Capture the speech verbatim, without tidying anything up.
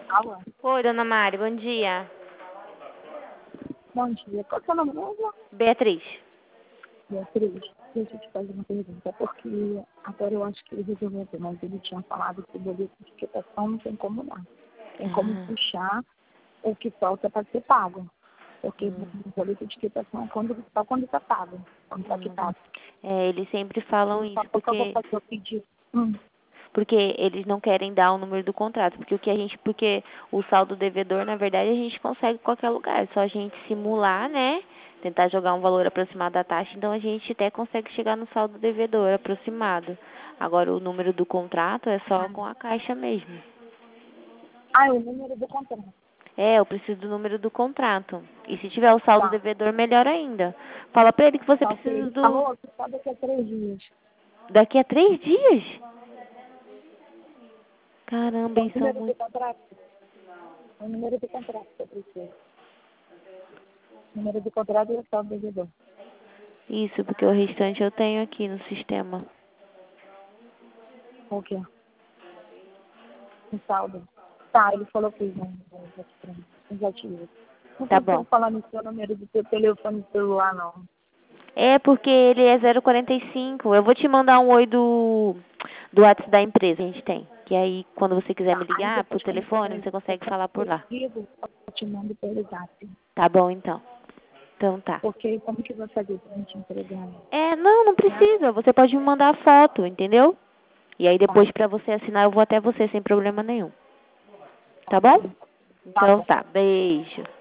Alô? Oi, dona Mari, bom dia. Bom dia. Qual é o seu nome mesmo? Beatriz. Beatriz, deixa eu te fazer uma pergunta, porque agora eu acho que ele resolveu, mas ele tinha falado que o boleto de etiquetação não tem como dar. Tem como Ah, puxar o que falta para ser pago. Porque o hum, boleto de etiquetação é quando, só quando está pago, quando está hum. quitado. É, eles sempre falam Só isso, porque eu vou porque fazer o pedido. Hum, porque eles não querem dar o número do contrato, porque o que a gente, porque o saldo devedor, na verdade, a gente consegue em qualquer lugar, é só a gente simular, né? Tentar jogar um valor aproximado da taxa, então a gente até consegue chegar no saldo devedor aproximado. Agora o número do contrato é só com a caixa mesmo. Ah, é o número do contrato. É, eu preciso do número do contrato. E se tiver o saldo Tá. devedor, melhor ainda. Fala pra ele que você Tá ok. precisa Ele do falou que só daqui a três dias. daqui a três dias. Caramba, É o eles são número do muito. contrato. É o número do contrato que eu preciso. O número do contrato e o saldo devedor. Isso, porque o restante eu tenho aqui no sistema. O quê? O saldo. Tá, ele falou que não. Eu já te vi. Não Tá consigo bom. falar no seu número do seu telefone celular, não. É porque ele é zero quarenta e cinco. Eu vou te mandar um oi do do WhatsApp da empresa que a gente tem. Que aí quando você quiser Tá, me aí ligar pro depois quando telefone, tiver você consegue falar por lá. recebido, eu te mando pelo zap. Tá bom então. Então tá. Porque como que vai fazer pra gente entregar? É, não, não Né? precisa. Você pode me mandar a foto, entendeu? E aí Tá, depois pra você assinar eu vou até você sem problema nenhum. tá Tá bom? ok. Tá Então bom. tá. Beijo.